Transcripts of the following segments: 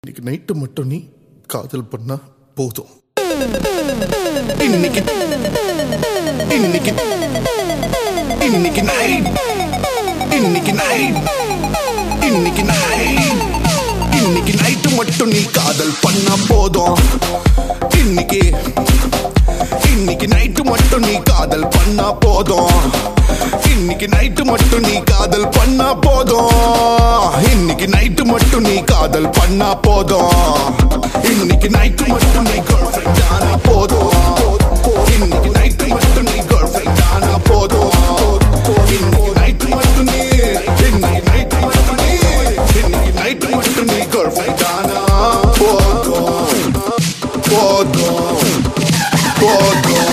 இன்னைக்கு நைட்டு மட்டும் நீ காதல் பண்ணா போதும். இன்னைக்கு இன்னைக்கு இன்னைக்கு நைட் இன்னைக்கு நைட் இன்னைக்கு நைட் இன்னைக்கு நைட்டு மட்டும் நீ காதல் பண்ணா போதும். இன்னைக்கு இன்னைக்கு நைட்டு மட்டும் நீ காதல் பண்ணா போதும். இன்னைக்கு நைட்டு மட்டும் நீ காதல் பண்ணா போதும். இன்னைக்கு நைட்டு மட்டும் நீ காதல் பண்ணா போதும். இன்னைக்கு நைட்டு மட்டும் நீ கேர்ள்ஃப்ரெண்ட் ஆனா போதும். இன்னைக்கு நைட்டு மட்டும் நீ கேர்ள்ஃப்ரெண்ட் ஆனா போதும். இன்னைக்கு நைட்டு மட்டும் நீ இன்னைக்கு நைட்டு மட்டும் நீ இன்னைக்கு நைட்டு மட்டும் நீ கேர்ள்ஃப்ரெண்ட் ஆனா போதும். போதும் போதும்.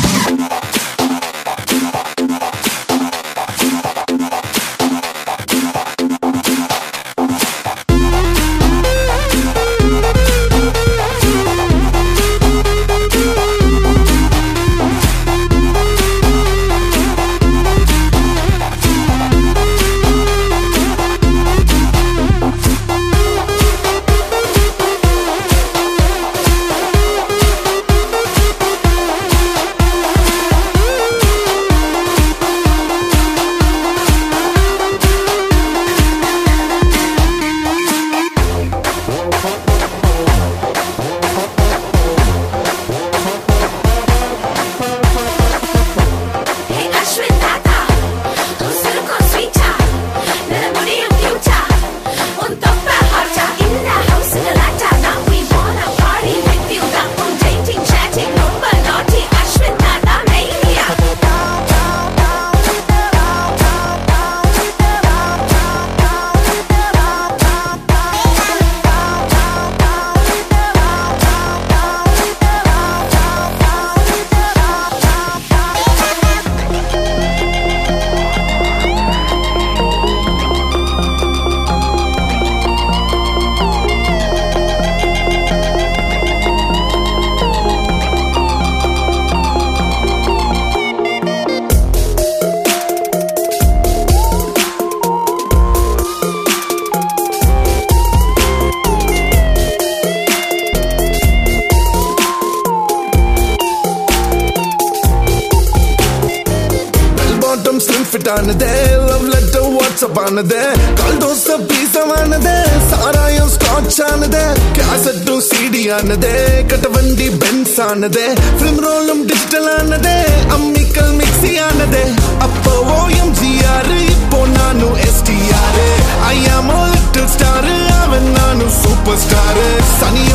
Love letter WhatsApp ஆனதே, கால் தோசை பீஸா ஆனதே, சாராயம் ஸ்காட்ச் ஆனதே, கேசட் CD ஆனதே, கட்ட வண்டி பென்ஸ் ஆனதே, ஃபிலிம் ரோலும் டிஜிட்டல் ஆனதே, அம்மிக்கல் மிக்ஸி ஆனதே. அப்போ OMGR, இப்போ நானும் STR. I am a little star, அவன் நானும் சூப்பர் ஸ்டார். சனி